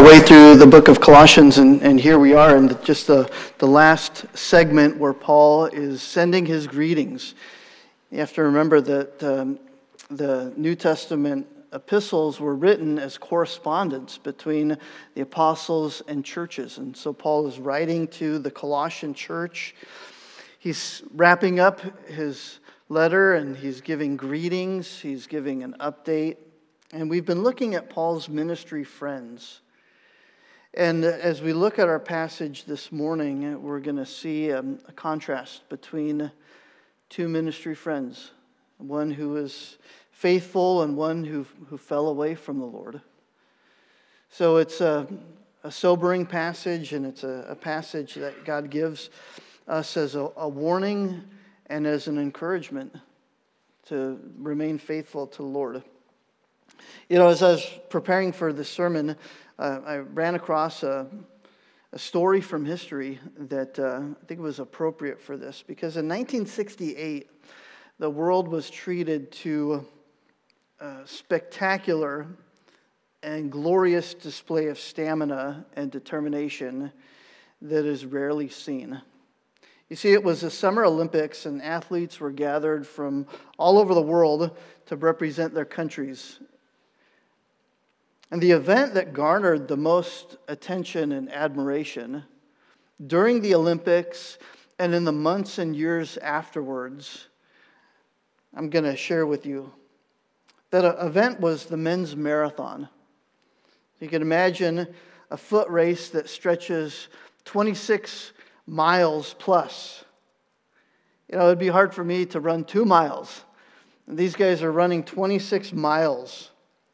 way through the book of Colossians, and here we are in just the last segment where Paul is sending his greetings. You have to remember that the New Testament epistles were written as correspondence between the apostles and churches. And so Paul is writing to the Colossian church. He's wrapping up his letter and he's giving greetings. He's giving an update. And we've been looking at Paul's ministry friends. And as we look at our passage this morning, we're going to see a contrast between two ministry friends. One who is faithful and one who fell away from the Lord. So it's a sobering passage, and it's a passage that God gives us as a warning and as an encouragement to remain faithful to the Lord. You know, as I was preparing for this sermon, I ran across a story from history that I think was appropriate for this. Because in 1968, the world was treated to a spectacular and glorious display of stamina and determination that is rarely seen. You see, it was the Summer Olympics, and athletes were gathered from all over the world to represent their countries. And the event that garnered the most attention and admiration during the Olympics and in the months and years afterwards, I'm going to share with you. That event was the men's marathon. You can imagine a foot race that stretches 26 miles plus. You know, it'd be hard for me to run 2 miles. And these guys are running 26 miles.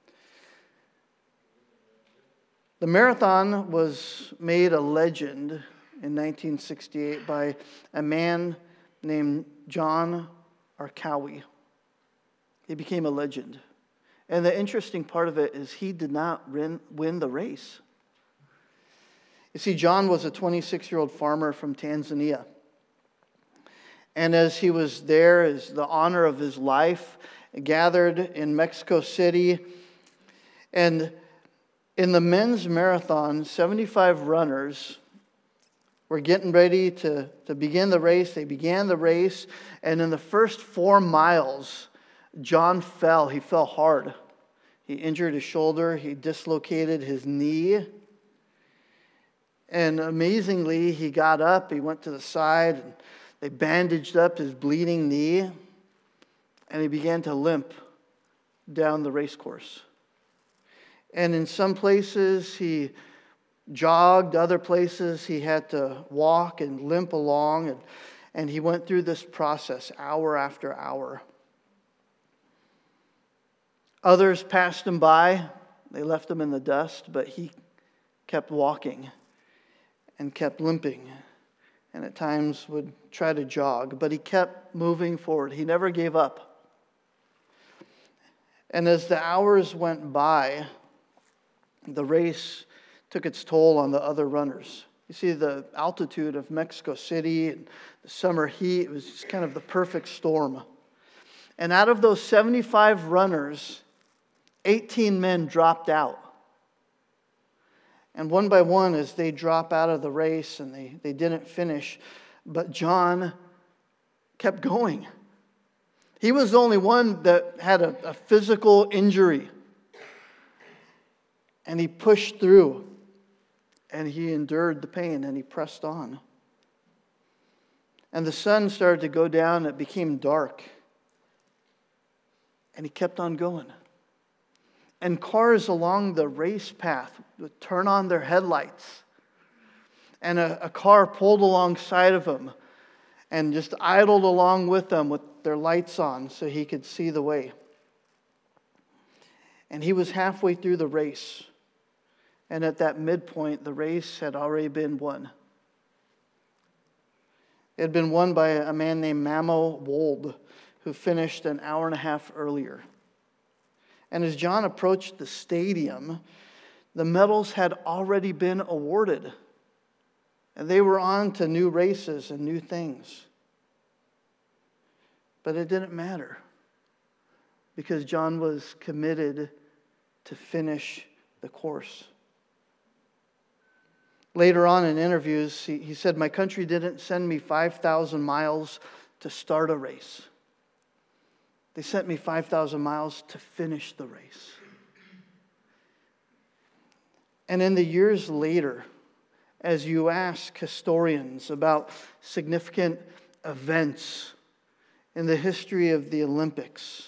The marathon was made a legend in 1968 by a man named John Arcawi. He became a legend. And the interesting part of it is he did not win the race. You see, John was a 26-year-old farmer from Tanzania. And as he was there, as the honor of his life, gathered in Mexico City, and in the men's marathon, 75 runners were getting ready to begin the race. They began the race, and in the first 4 miles, John fell. He fell hard. He injured his shoulder. He dislocated his knee. And amazingly, he got up. He went to the side. And they bandaged up his bleeding knee. And he began to limp down the race course. And in some places, he jogged. Other places, he had to walk and limp along. And he went through this process hour after hour. Others passed him by. They left him in the dust, but he kept walking and kept limping, and at times would try to jog, but he kept moving forward. He never gave up. And as the hours went by, the race took its toll on the other runners. You see, the altitude of Mexico City and the summer heat, it was just kind of the perfect storm. And out of those 75 runners, 18 men dropped out. And one by one, as they drop out of the race and they didn't finish, but John kept going. He was the only one that had a physical injury. And he pushed through, and he endured the pain, and he pressed on. And the sun started to go down, it became dark. And he kept on going. And cars along the race path would turn on their headlights. And a car pulled alongside of him and just idled along with them with their lights on so he could see the way. And he was halfway through the race. And at that midpoint, the race had already been won. It had been won by a man named Mamo Wold, who finished an hour and a half earlier. And as John approached the stadium, the medals had already been awarded. And they were on to new races and new things. But it didn't matter, because John was committed to finish the course. Later on in interviews, he said, "My country didn't send me 5,000 miles to start a race. They sent me 5,000 miles to finish the race." And in the years later, as you ask historians about significant events in the history of the Olympics,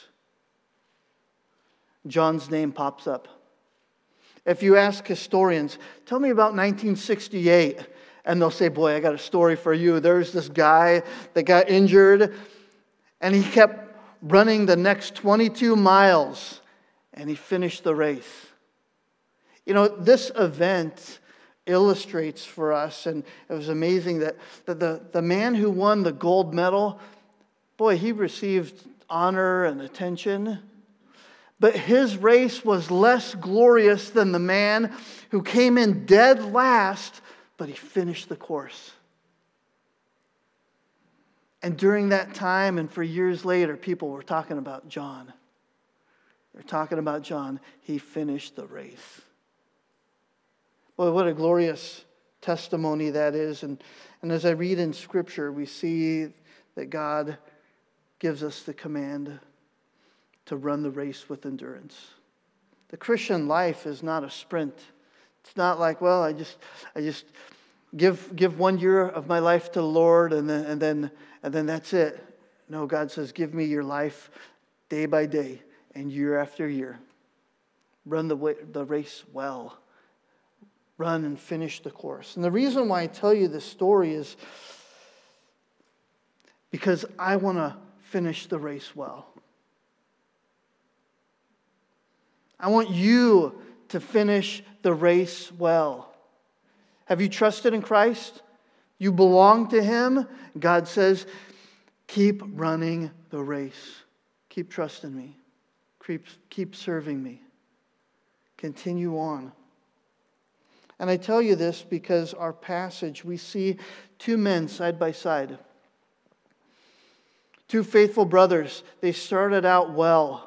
John's name pops up. If you ask historians, "Tell me about 1968," and they'll say, "Boy, I got a story for you. There's this guy that got injured, and he kept running the next 22 miles, and he finished the race." You know, this event illustrates for us, and it was amazing that the man who won the gold medal, boy, he received honor and attention. But his race was less glorious than the man who came in dead last, but he finished the course. And during that time and for years later, people were talking about John. They're talking about John. He finished the race. Boy, what a glorious testimony that is. And as I read in Scripture, we see that God gives us the command to run the race with endurance. The Christian life is not a sprint. It's not like, well, I just give 1 year of my life to the Lord and then that's it. No, God says, give me your life day by day and year after year. Run the race well. Run and finish the course. And the reason why I tell you this story is because I want to finish the race well. I want you to finish the race well. Have you trusted in Christ? You belong to Him? God says, keep running the race. Keep trusting me. Keep serving me. Continue on. And I tell you this because our passage, we see two men side by side. Two faithful brothers. They started out well,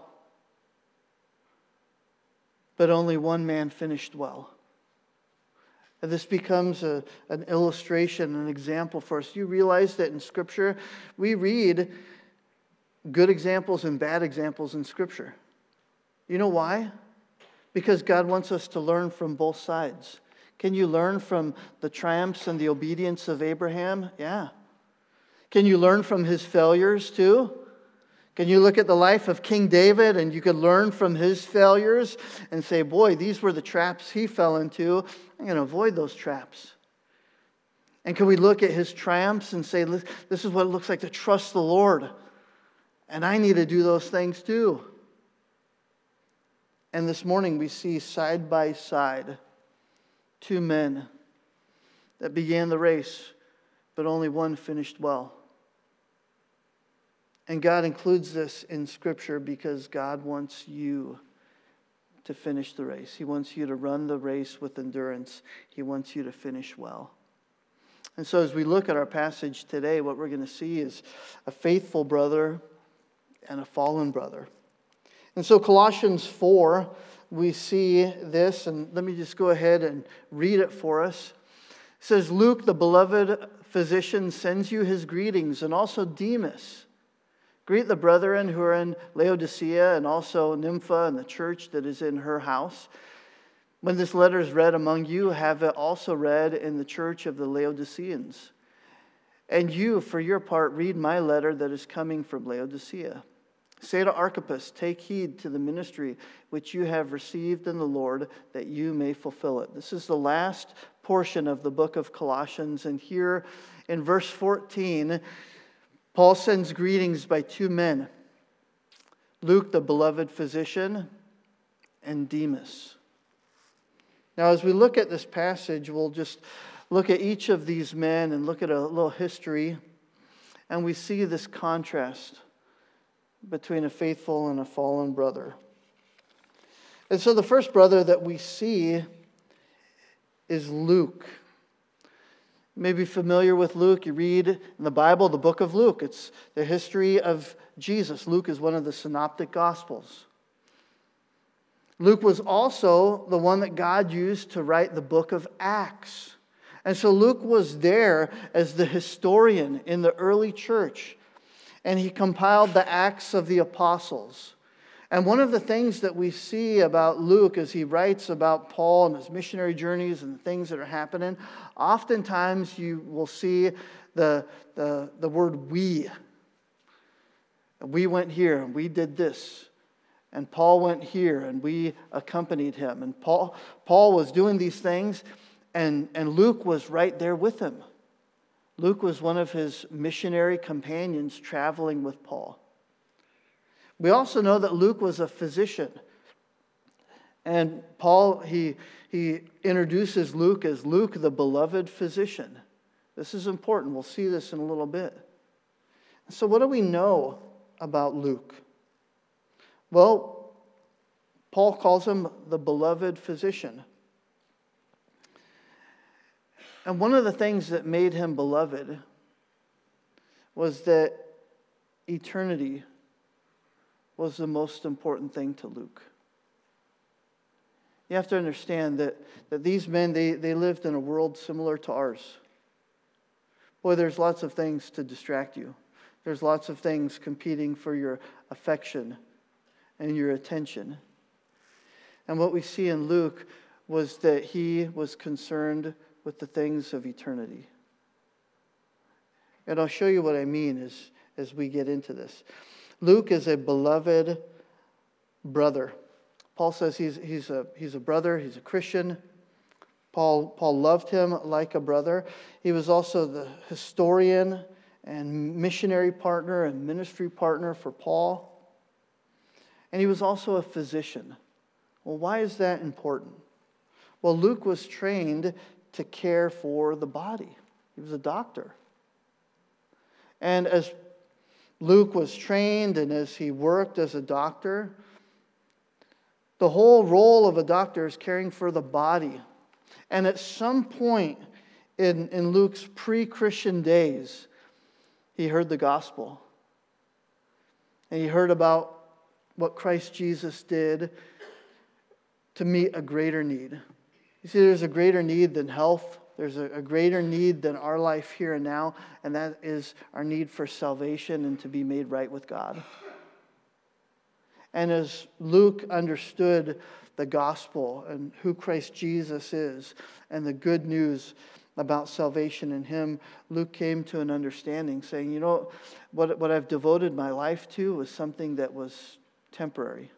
but only one man finished well. And this becomes an illustration, an example for us. You realize that in Scripture, we read good examples and bad examples in Scripture. You know why? Because God wants us to learn from both sides. Can you learn from the triumphs and the obedience of Abraham? Yeah. Can you learn from his failures too? Can you look at the life of King David and you could learn from his failures and say, boy, these were the traps he fell into. I'm going to avoid those traps. And can we look at his triumphs and say, this is what it looks like to trust the Lord. And I need to do those things too. And this morning we see side by side two men that began the race, but only one finished well. And God includes this in Scripture because God wants you to finish the race. He wants you to run the race with endurance. He wants you to finish well. And so as we look at our passage today, what we're going to see is a faithful brother and a fallen brother. And so Colossians 4, we see this, and let me just go ahead and read it for us. It says, Luke, the beloved physician, sends you his greetings, and also Demas. Greet the brethren who are in Laodicea and also Nympha and the church that is in her house. When this letter is read among you, have it also read in the church of the Laodiceans. And you, for your part, read my letter that is coming from Laodicea. Say to Archippus, take heed to the ministry which you have received in the Lord, that you may fulfill it. This is the last portion of the book of Colossians. And here in verse 14, Paul sends greetings by two men, Luke, the beloved physician, and Demas. Now, as we look at this passage, we'll just look at each of these men and look at a little history, and we see this contrast between a faithful and a fallen brother. And so the first brother that we see is Luke. You may be familiar with Luke. You read in the Bible, the book of Luke. It's the history of Jesus. Luke is one of the synoptic gospels. Luke was also the one that God used to write the book of Acts. And so Luke was there as the historian in the early church, and he compiled the Acts of the Apostles. And one of the things that we see about Luke as he writes about Paul and his missionary journeys and the things that are happening, oftentimes you will see the word we. We went here and we did this. And Paul went here and we accompanied him. And Paul was doing these things, and Luke was right there with him. Luke was one of his missionary companions traveling with Paul. We also know that Luke was a physician. And Paul, he introduces Luke as Luke, the beloved physician. This is important. We'll see this in a little bit. So what do we know about Luke? Well, Paul calls him the beloved physician. And one of the things that made him beloved was that eternity was the most important thing to Luke. You have to understand that these men, they lived in a world similar to ours. Boy, there's lots of things to distract you. There's lots of things competing for your affection and your attention. And what we see in Luke was that he was concerned with the things of eternity. And I'll show you what I mean as we get into this. Luke is a beloved brother. Paul says he's a brother, he's a Christian. Paul loved him like a brother. He was also the historian and missionary partner and ministry partner for Paul. And he was also a physician. Well, why is that important? Well, Luke was trained to care for the body. He was a doctor. And as Luke was trained and as he worked as a doctor, the whole role of a doctor is caring for the body. And at some point in Luke's pre-Christian days, he heard the gospel. And he heard about what Christ Jesus did to meet a greater need. You see, there's a greater need than health. There's a greater need than our life here and now, and that is our need for salvation and to be made right with God. And as Luke understood the gospel and who Christ Jesus is and the good news about salvation in him, Luke came to an understanding saying, you know, what I've devoted my life to was something that was temporary.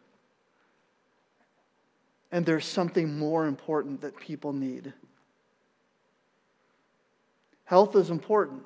And there's something more important that people need. Health is important.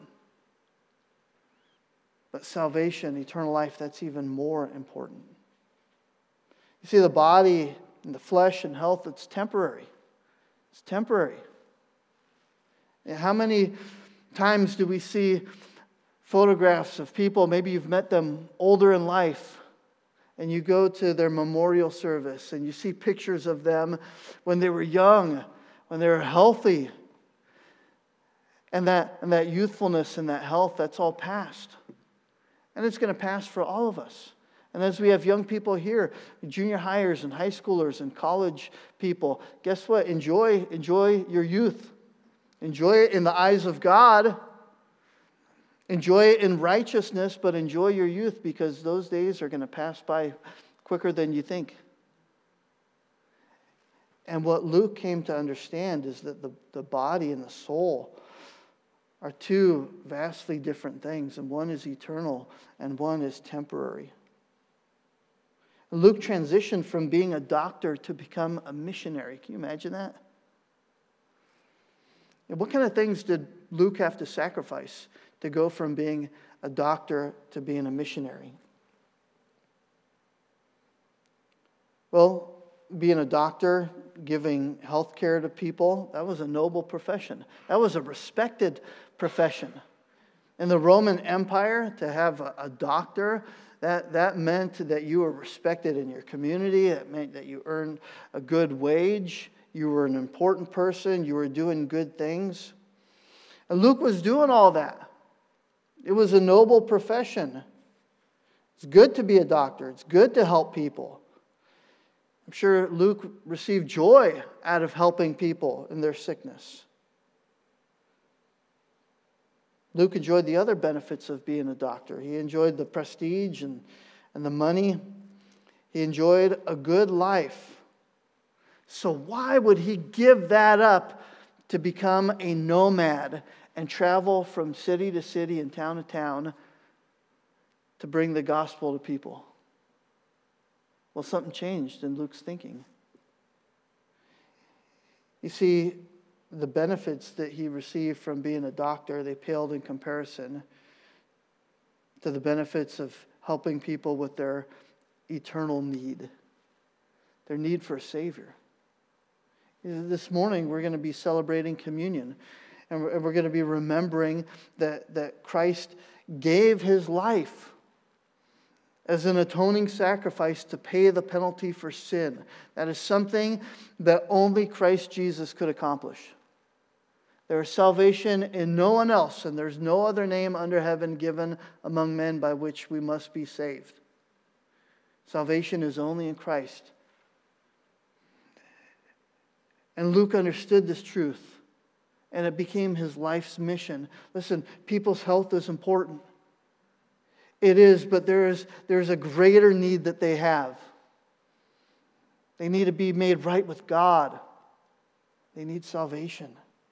But salvation, eternal life, that's even more important. You see, the body and the flesh and health, it's temporary. It's temporary. And how many times do we see photographs of people, maybe you've met them older in life, and you go to their memorial service and you see pictures of them when they were young, when they were healthy. And that youthfulness and that health, that's all past. And it's going to pass for all of us. And as we have young people here, junior hires and high schoolers and college people, guess what? Enjoy your youth. Enjoy it in the eyes of God. Enjoy it in righteousness, but enjoy your youth because those days are going to pass by quicker than you think. And what Luke came to understand is that the body and the soul are two vastly different things, and one is eternal and one is temporary. Luke transitioned from being a doctor to become a missionary. Can you imagine that? And what kind of things did Luke have to sacrifice to go from being a doctor to being a missionary? Well, being a doctor, giving health care to people, that was a noble profession. That was a respected profession. In the Roman Empire, to have a doctor, that meant that you were respected in your community. It meant that you earned a good wage. You were an important person. You were doing good things. And Luke was doing all that. It was a noble profession. It's good to be a doctor. It's good to help people. I'm sure Luke received joy out of helping people in their sickness. Luke enjoyed the other benefits of being a doctor. He enjoyed the prestige and the money. He enjoyed a good life. So why would he give that up to become a nomad and travel from city to city and town to town to bring the gospel to people? Well, something changed in Luke's thinking. You see, the benefits that he received from being a doctor, they paled in comparison to the benefits of helping people with their eternal need, their need for a Savior. This morning, we're going to be celebrating communion, and we're going to be remembering that Christ gave his life as an atoning sacrifice to pay the penalty for sin. That is something that only Christ Jesus could accomplish. There is salvation in no one else, and there's no other name under heaven given among men by which we must be saved. Salvation is only in Christ. And Luke understood this truth, and it became his life's mission. Listen, people's health is important. It is, but there's a greater need that they have. They need to be made right with God. They need salvation.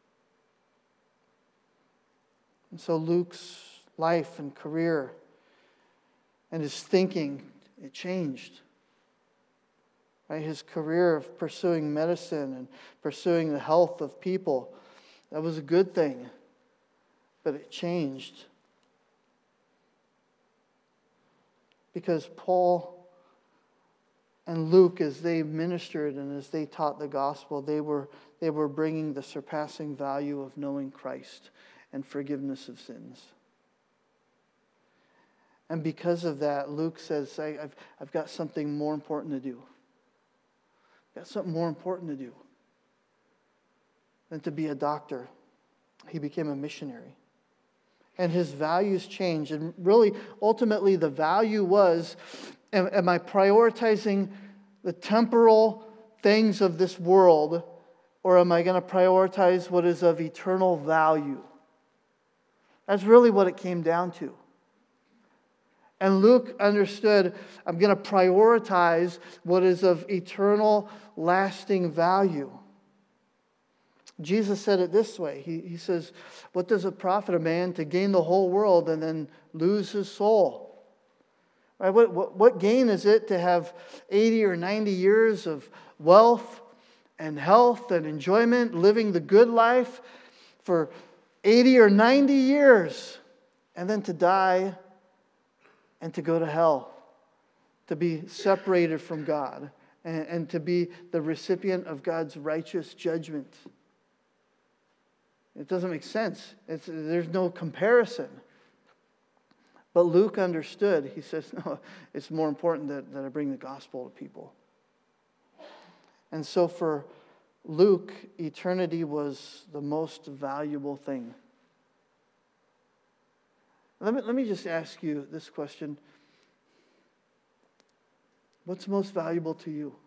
And so Luke's life and career and his thinking, it changed. Right? His career of pursuing medicine and pursuing the health of people, that was a good thing, but it changed. Because Paul and Luke, as they ministered and as they taught the gospel, they were bringing the surpassing value of knowing Christ and forgiveness of sins. And because of that, Luke says, I've got something more important to do. I've got something more important to do than to be a doctor. He became a missionary. And his values changed. And really, ultimately, the value was, am I prioritizing the temporal things of this world, or am I going to prioritize what is of eternal value? That's really what it came down to. And Luke understood, I'm going to prioritize what is of eternal, lasting value. Jesus said it this way. He says, what does it profit a man to gain the whole world and then lose his soul? Right? What gain is it to have 80 or 90 years of wealth and health and enjoyment, living the good life for 80 or 90 years, and then to die and to go to hell, to be separated from God, and to be the recipient of God's righteous judgment? It doesn't make sense. There's no comparison. But Luke understood. He says, no, it's more important that I bring the gospel to people. And so for Luke, eternity was the most valuable thing. Let me just ask you this question. What's most valuable to you?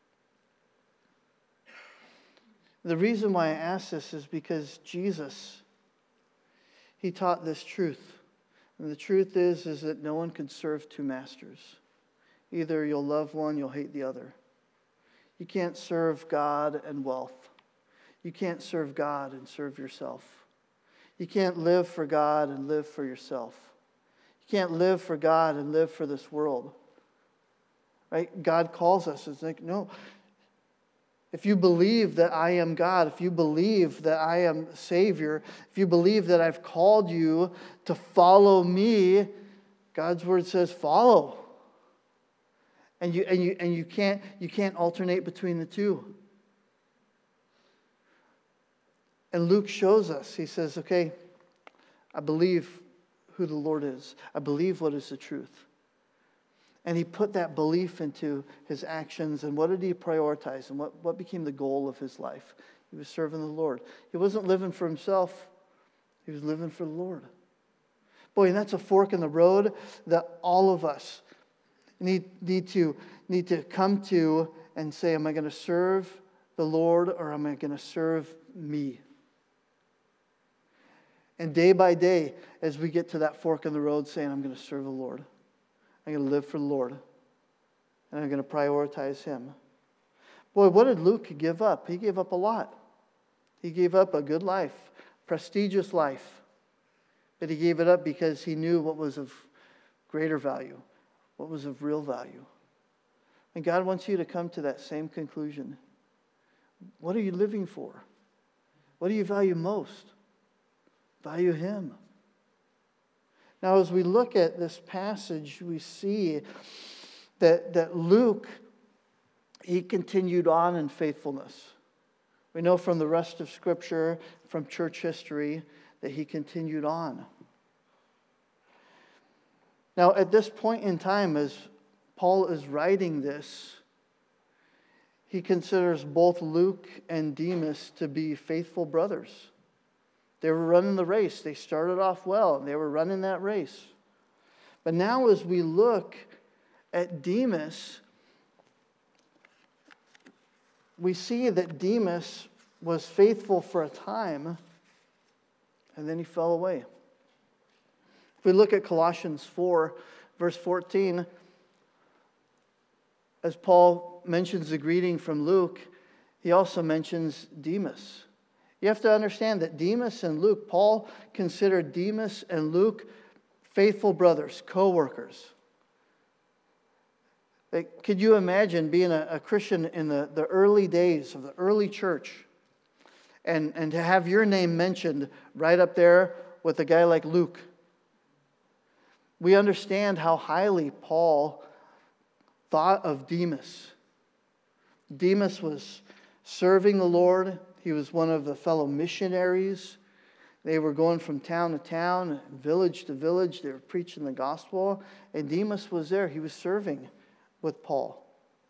The reason why I ask this is because Jesus, he taught this truth. And the truth is that no one can serve two masters. Either you'll love one, you'll hate the other. You can't serve God and wealth. You can't serve God and serve yourself. You can't live for God and live for yourself. You can't live for God and live for this world. Right? God calls us. It's like, no. If you believe that I am God, if you believe that I am Savior, if you believe that I've called you to follow me, God's word says follow. And you can't alternate between the two. And Luke shows us. He says, okay, I believe who the Lord is. I believe what is the truth. And he put that belief into his actions. And what did he prioritize? And what became the goal of his life? He was serving the Lord. He wasn't living for himself. He was living for the Lord. Boy, and that's a fork in the road that all of us need to come to and say, am I going to serve the Lord or am I going to serve me? And day by day, as we get to that fork in the road saying, I'm going to serve the Lord. I'm going to live for the Lord. And I'm going to prioritize Him. Boy, what did Luke give up? He gave up a lot. He gave up a good life, prestigious life. But he gave it up because he knew what was of greater value, what was of real value. And God wants you to come to that same conclusion. What are you living for? What do you value most? Value Him. Now, as we look at this passage, we see that Luke, he continued on in faithfulness. We know from the rest of Scripture, from church history, that he continued on. Now, at this point in time, as Paul is writing this, he considers both Luke and Demas to be faithful brothers. They were running the race. They started off well, and they were running that race. But now as we look at Demas, we see that Demas was faithful for a time, and then he fell away. If we look at Colossians 4, verse 14, as Paul mentions the greeting from Luke, he also mentions Demas. You have to understand that Demas and Luke, Paul considered Demas and Luke faithful brothers, co-workers. Could you imagine being a Christian in the early days of the early church and to have your name mentioned right up there with a guy like Luke? We understand how highly Paul thought of Demas. Demas was serving the Lord. He was one of the fellow missionaries. They were going from town to town, village to village. They were preaching the gospel. And Demas was there. He was serving with Paul.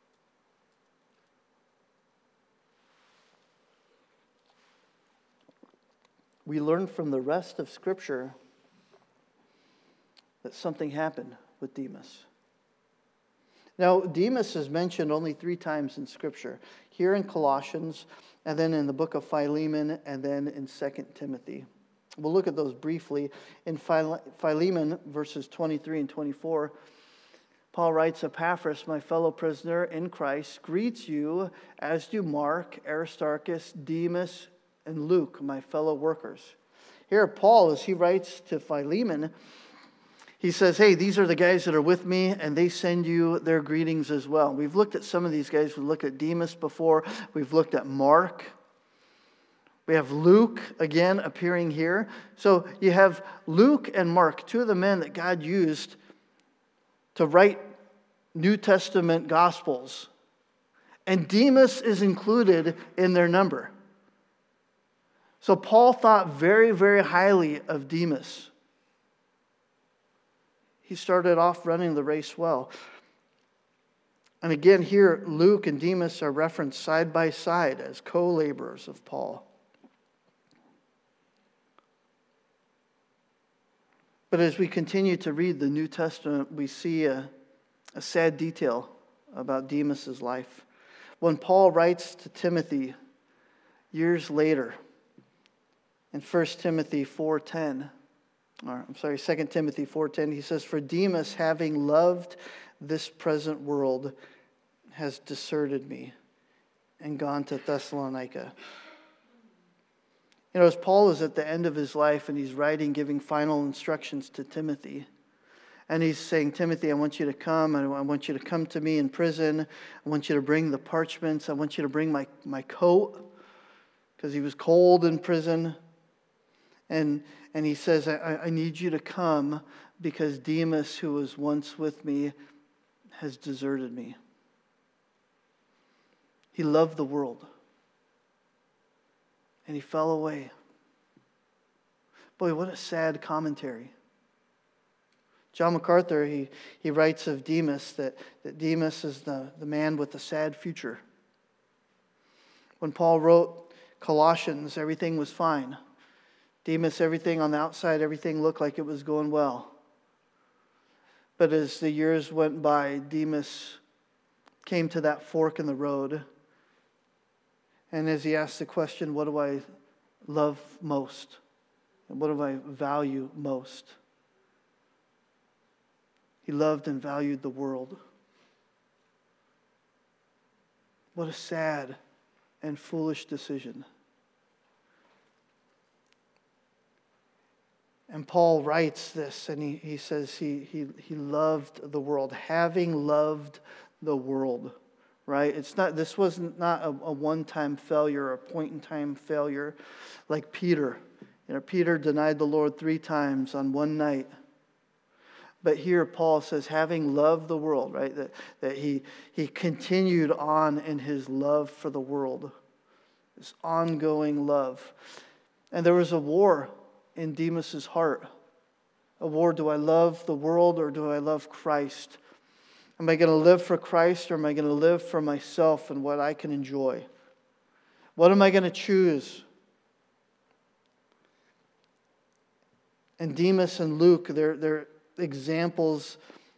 We learn from the rest of Scripture that something happened with Demas. Now, Demas is mentioned only 3 times in Scripture. Here in Colossians, and then in the book of Philemon, and then in 2 Timothy. We'll look at those briefly. In Philemon, verses 23 and 24, Paul writes, Epaphras, my fellow prisoner in Christ, greets you, as do Mark, Aristarchus, Demas, and Luke, my fellow workers. Here, Paul, as he writes to Philemon, he says, hey, these are the guys that are with me, and they send you their greetings as well. We've looked at some of these guys. We've looked at Demas before. We've looked at Mark. We have Luke, again, appearing here. So you have Luke and Mark, 2 of the men that God used to write New Testament Gospels. And Demas is included in their number. So Paul thought very, very highly of Demas. He started off running the race well. And again, here, Luke and Demas are referenced side by side as co-laborers of Paul. But as we continue to read the New Testament, we see a sad detail about Demas' life. When Paul writes to Timothy years later, in 2 Timothy 4:10, or 2 Timothy 4:10, he says, for Demas, having loved this present world, has deserted me and gone to Thessalonica. You know, as Paul is at the end of his life and he's writing, giving final instructions to Timothy, and he's saying, Timothy, I want you to come. I want you to come to me in prison. I want you to bring the parchments. I want you to bring my coat, because he was cold in prison. And he says, I need you to come because Demas, who was once with me, has deserted me. He loved the world. And he fell away. Boy, what a sad commentary. John MacArthur, he writes of Demas that Demas is the man with the sad future. When Paul wrote Colossians, everything was fine. Demas, everything on the outside, everything looked like it was going well. But as the years went by, Demas came to that fork in the road. And as he asked the question, what do I love most? And what do I value most? He loved and valued the world. What a sad and foolish decision. And Paul writes this, and he says he loved the world, having loved the world, right? This was not a one-time failure, or a point-in-time failure like Peter. Peter denied the Lord 3 times on one night. But here Paul says, having loved the world, right? That he continued on in his love for the world. This ongoing love. And there was a war in Demas's heart. A war, do I love the world or do I love Christ? Am I going to live for Christ or am I going to live for myself and what I can enjoy? What am I going to choose? And Demas and Luke, they're examples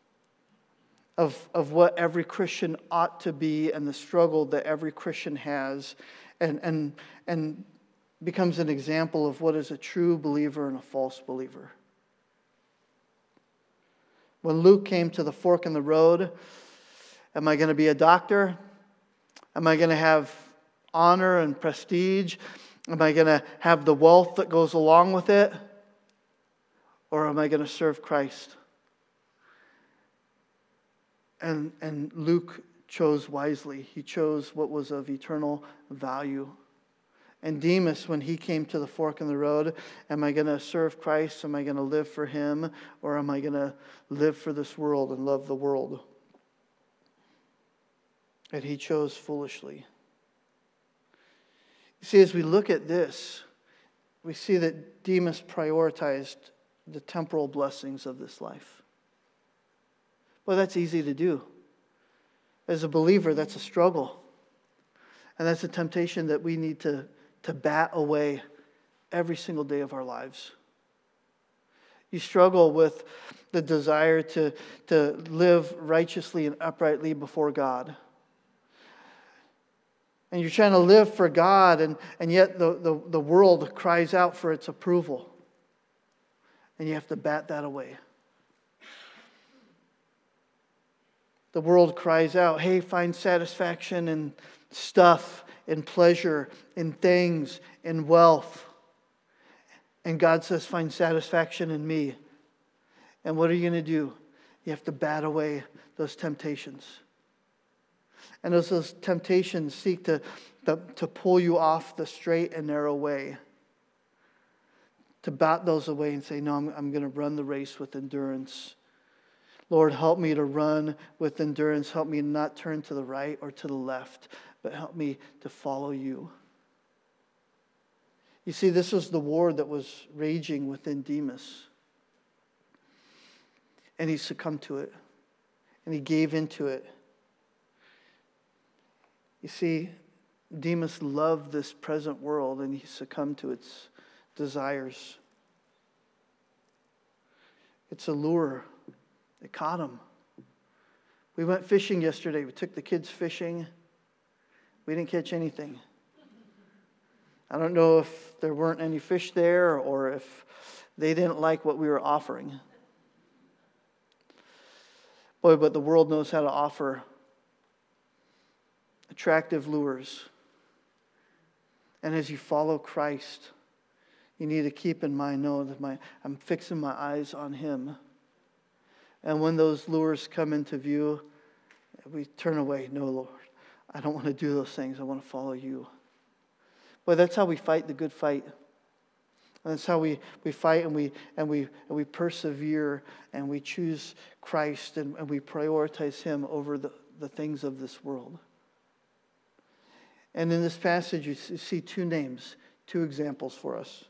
of what every Christian ought to be and the struggle that every Christian has, and becomes an example of what is a true believer and a false believer. When Luke came to the fork in the road, am I going to be a doctor? Am I going to have honor and prestige? Am I going to have the wealth that goes along with it? Or am I going to serve Christ? And Luke chose wisely. He chose what was of eternal value. And Demas, when he came to the fork in the road, am I going to serve Christ? Am I going to live for Him? Or am I going to live for this world and love the world? And he chose foolishly. You see, as we look at this, we see that Demas prioritized the temporal blessings of this life. Well, that's easy to do. As a believer, that's a struggle. And that's a temptation that we need to bat away every single day of our lives. You struggle with the desire to live righteously and uprightly before God. And you're trying to live for God, and yet the world cries out for its approval. And you have to bat that away. The world cries out, hey, find satisfaction in stuff, in pleasure, in things, in wealth. And God says, find satisfaction in me. And what are you going to do? You have to bat away those temptations. And as those temptations seek to pull you off the straight and narrow way, to bat those away and say, no, I'm going to run the race with endurance. Lord, help me to run with endurance. Help me not turn to the right or to the left, but help me to follow you. You see, this was the war that was raging within Demas. And he succumbed to it. And he gave into it. You see, Demas loved this present world and he succumbed to its desires. It's a lure. It caught him. We went fishing yesterday. We took the kids fishing. We didn't catch anything. I don't know if there weren't any fish there or if they didn't like what we were offering. Boy, but the world knows how to offer attractive lures. And as you follow Christ, you need to keep in mind, know that I'm fixing my eyes on Him. And when those lures come into view, we turn away. No, Lord, I don't want to do those things. I want to follow you. Well, that's how we fight the good fight. And that's how we fight and we persevere and we choose Christ and we prioritize Him over the things of this world. And in this passage, you see 2 names, 2 examples for us.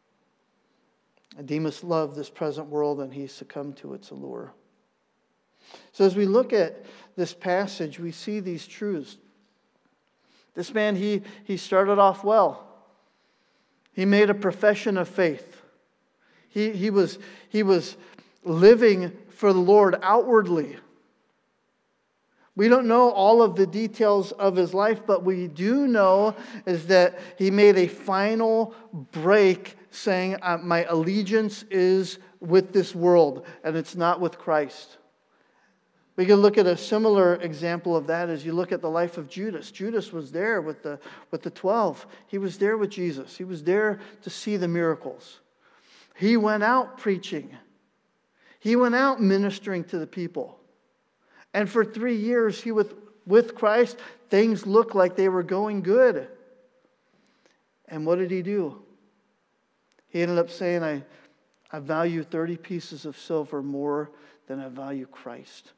Demas loved this present world and he succumbed to its allure. So as we look at this passage, we see these truths. This man, he started off well. He made a profession of faith. He was living for the Lord outwardly. We don't know all of the details of his life, but we do know is that he made a final break saying, my allegiance is with this world, and it's not with Christ. We can look at a similar example of that as you look at the life of Judas. Judas was there with the 12. He was there with Jesus. He was there to see the miracles. He went out preaching. He went out ministering to the people. And for 3 years, he was with Christ. Things looked like they were going good. And what did he do? He ended up saying, I value 30 pieces of silver more than I value Christ.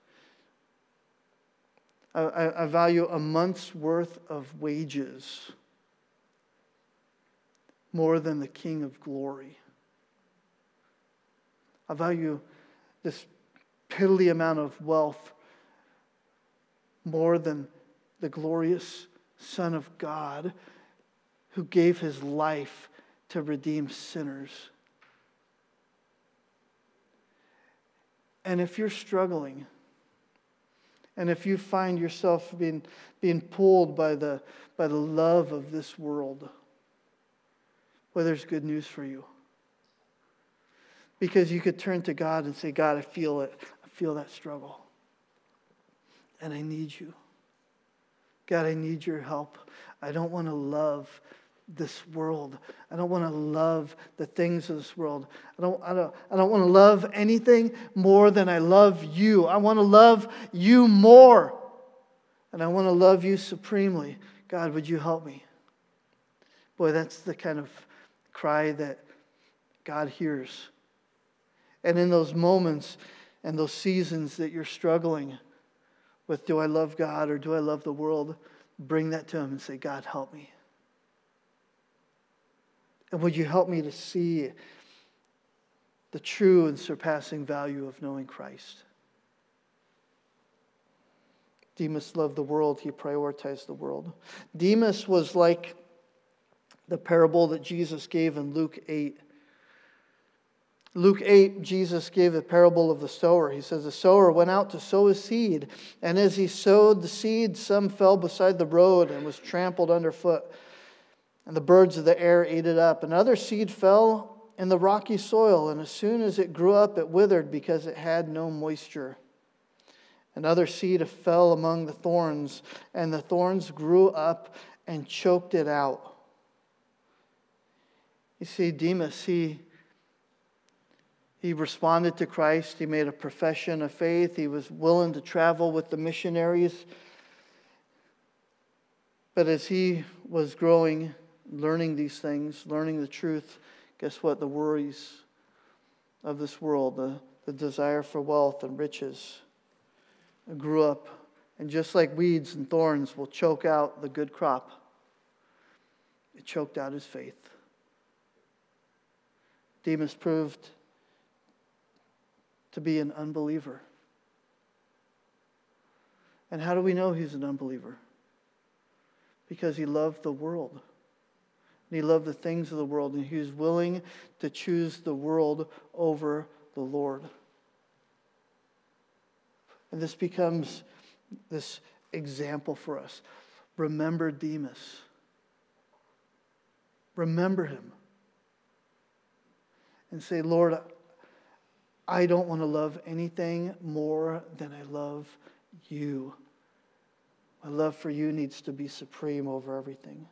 I value a month's worth of wages more than the King of glory. I value this piddly amount of wealth more than the glorious Son of God who gave his life to redeem sinners. And if you're struggling, and if you find yourself being pulled by the love of this world, well, there's good news for you. Because you could turn to God and say, God, I feel it. I feel that struggle. And I need you. God, I need your help. I don't want to love this world. I don't want to love the things of this world. I don't want to love anything more than I love you. I want to love you more. And I want to love you supremely. God, would you help me? Boy, that's the kind of cry that God hears. And in those moments and those seasons that you're struggling with, do I love God or do I love the world? Bring that to him and say, God, help me. And would you help me to see the true and surpassing value of knowing Christ? Demas loved the world. He prioritized the world. Demas was like the parable that Jesus gave in Luke 8. Luke 8, Jesus gave the parable of the sower. He says, the sower went out to sow his seed, and as he sowed the seed, some fell beside the road and was trampled underfoot, and the birds of the air ate it up. Another seed fell in the rocky soil, and as soon as it grew up, it withered because it had no moisture. Another seed fell among the thorns, and the thorns grew up and choked it out. You see, Demas, he responded to Christ. He made a profession of faith. He was willing to travel with the missionaries. But as he was growing, learning these things, learning the truth, guess what? The worries of this world, the desire for wealth and riches grew up. And just like weeds and thorns will choke out the good crop, it choked out his faith. Demas proved to be an unbeliever. And how do we know he's an unbeliever? Because he loved the world. And he loved the things of the world. And he was willing to choose the world over the Lord. And this becomes this example for us. Remember Demas. Remember him. And say, Lord, I don't want to love anything more than I love you. My love for you needs to be supreme over everything.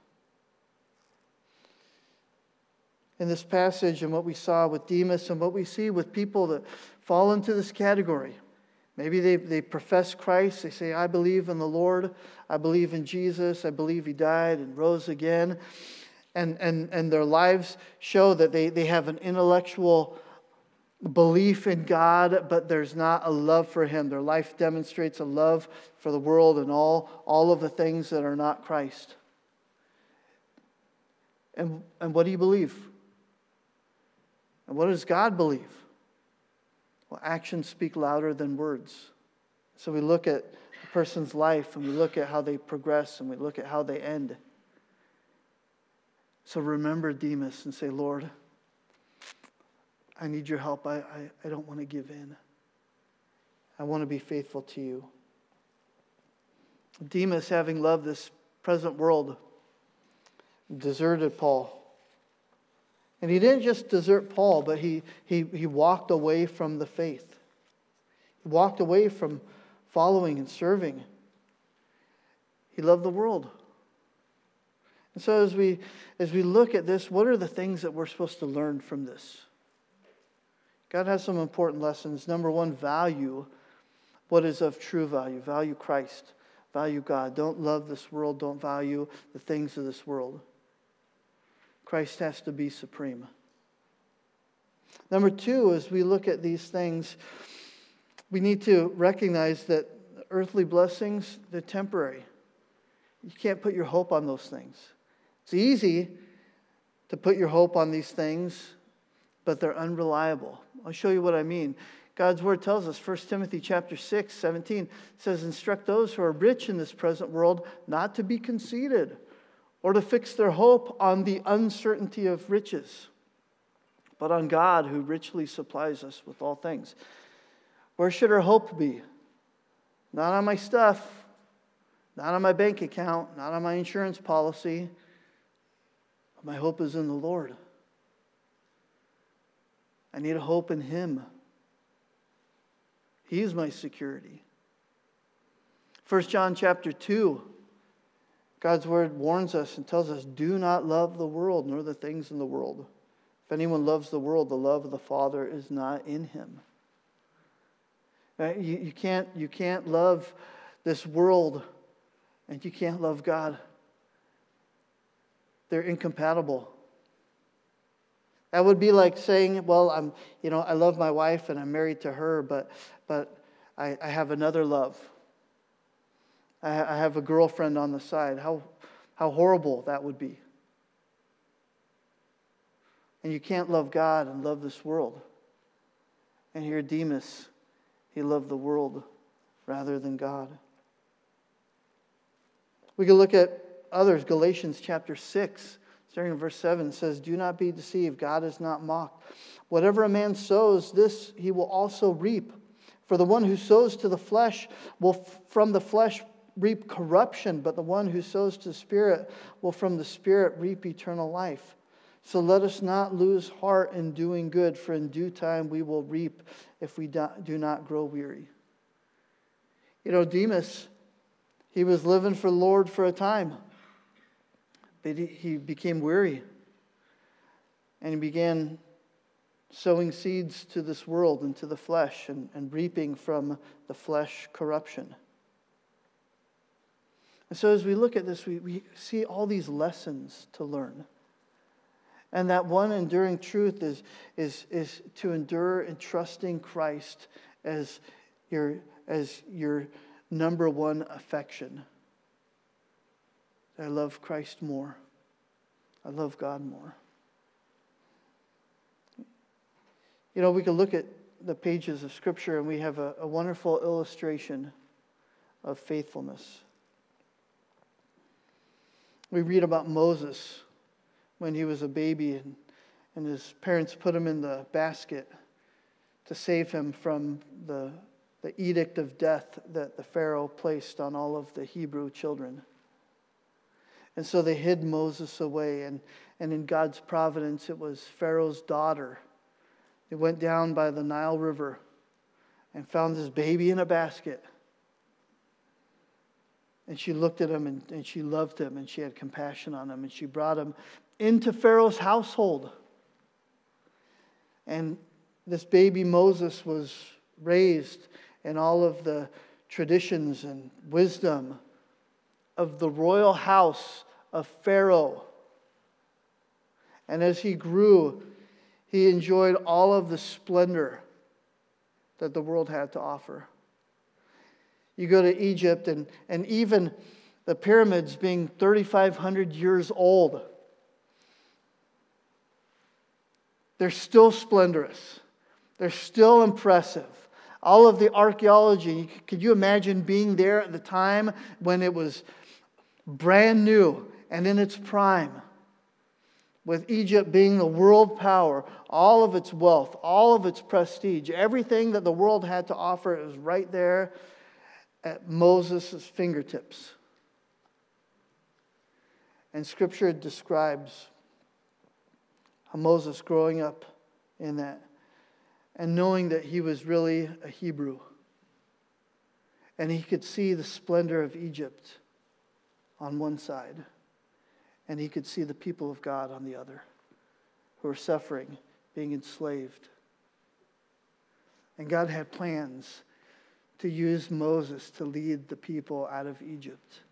In this passage and what we saw with Demas and what we see with people that fall into this category, maybe they profess Christ. They say, I believe in the Lord. I believe in Jesus. I believe he died and rose again. And their lives show that they have an intellectual belief in God, but there's not a love for him. Their life demonstrates a love for the world and all of the things that are not Christ. And what do you believe? And what does God believe? Well, actions speak louder than words. So we look at a person's life and we look at how they progress and we look at how they end. So remember Demas and say, Lord, I need your help. I don't want to give in. I want to be faithful to you. Demas, having loved this present world, deserted Paul. And he didn't just desert Paul, but he walked away from the faith. He walked away from following and serving. He loved the world. And so as we look at this, what are the things that we're supposed to learn from this? God has some important lessons. Number one, value what is of true value. Value Christ. Value God. Don't love this world. Don't value the things of this world. Christ has to be supreme. Number two, as we look at these things, we need to recognize that earthly blessings, they're temporary. You can't put your hope on those things. It's easy to put your hope on these things, but they're unreliable. I'll show you what I mean. God's word tells us, 1 Timothy chapter 6, 17, says, instruct those who are rich in this present world not to be conceited, or to fix their hope on the uncertainty of riches, but on God who richly supplies us with all things. Where should our hope be? Not on my stuff, not on my bank account, not on my insurance policy. My hope is in the Lord. I need a hope in Him. He is my security. 1 John chapter 2, God's word warns us and tells us, do not love the world nor the things in the world. If anyone loves the world, the love of the Father is not in him. You can't love this world and you can't love God. They're incompatible. That would be like saying, well, I love my wife and I'm married to her, but I have another love. I have a girlfriend on the side. How horrible that would be. And you can't love God and love this world. And here Demas, he loved the world rather than God. We can look at others. Galatians chapter 6, starting in verse 7, says, do not be deceived. God is not mocked. Whatever a man sows, this he will also reap. For the one who sows to the flesh will from the flesh reap corruption, but the one who sows to the Spirit will from the Spirit reap eternal life. So let us not lose heart in doing good, for in due time we will reap if we do not grow weary. Demas, he was living for the Lord for a time, but he became weary, and he began sowing seeds to this world and to the flesh and reaping from the flesh corruption. And so as we look at this, we see all these lessons to learn. And that one enduring truth is to endure in trusting Christ as your number one affection. I love Christ more. I love God more. We can look at the pages of Scripture and we have a wonderful illustration of faithfulness. We read about Moses when he was a baby and his parents put him in the basket to save him from the edict of death that the Pharaoh placed on all of the Hebrew children. And so they hid Moses away, and in God's providence it was Pharaoh's daughter. They went down by the Nile River and found this baby in a basket. And she looked at him and she loved him and she had compassion on him and she brought him into Pharaoh's household. And this baby Moses was raised in all of the traditions and wisdom of the royal house of Pharaoh. And as he grew, he enjoyed all of the splendor that the world had to offer. You go to Egypt and even the pyramids being 3,500 years old, they're still splendorous. They're still impressive. All of the archaeology, could you imagine being there at the time when it was brand new and in its prime? With Egypt being the world power, all of its wealth, all of its prestige, everything that the world had to offer, it was right there. at Moses' fingertips. And Scripture describes how Moses growing up in that and knowing that he was really a Hebrew. And he could see the splendor of Egypt on one side, and he could see the people of God on the other, who were suffering, being enslaved. And God had plans to use Moses to lead the people out of Egypt.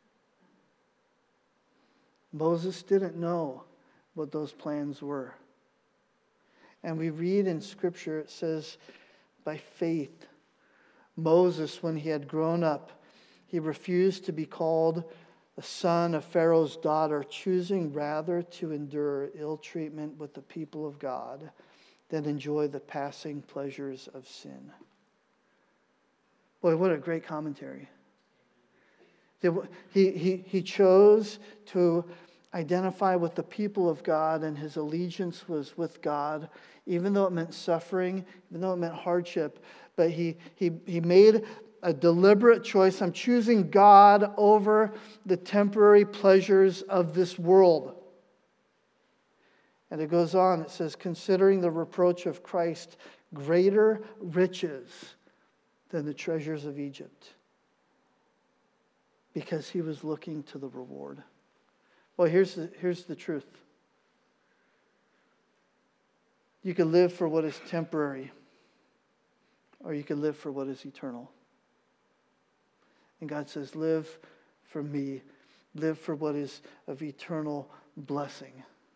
Moses didn't know what those plans were. And we read in Scripture, it says, by faith, Moses, when he had grown up, he refused to be called the son of Pharaoh's daughter, choosing rather to endure ill treatment with the people of God than enjoy the passing pleasures of sin. Boy, what a great commentary. He chose to identify with the people of God, and his allegiance was with God, even though it meant suffering, even though it meant hardship. But he made a deliberate choice. I'm choosing God over the temporary pleasures of this world. And it goes on, it says, considering the reproach of Christ greater riches than the treasures of Egypt, because he was looking to the reward. Well, here's the truth. You can live for what is temporary, or you can live for what is eternal. And God says, live for me. Live for what is of eternal blessing.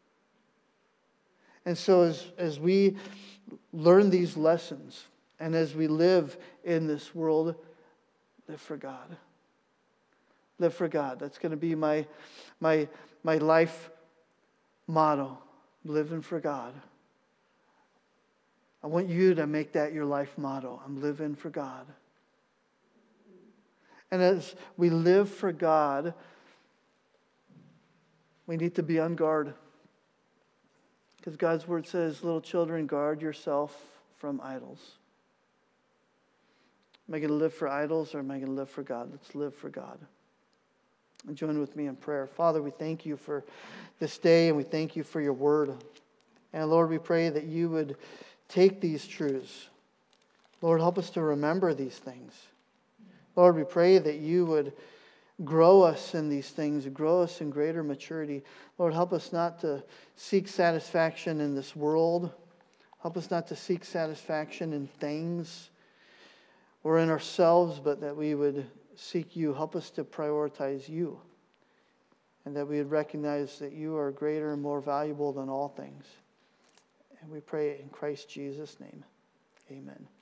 And so as we learn these lessons, and as we live in this world, live for God. Live for God. That's going to be my life motto. Living for God. I want you to make that your life motto. I'm living for God. And as we live for God, we need to be on guard. Because God's word says, little children, guard yourself from idols. Am I going to live for idols, or am I going to live for God? Let's live for God. And join with me in prayer. Father, we thank you for this day, and we thank you for your word. And Lord, we pray that you would take these truths. Lord, help us to remember these things. Lord, we pray that you would grow us in these things, grow us in greater maturity. Lord, help us not to seek satisfaction in this world. Help us not to seek satisfaction in things or in ourselves, but that we would seek you. Help us to prioritize you, and that we would recognize that you are greater and more valuable than all things. And we pray in Christ Jesus' name. Amen.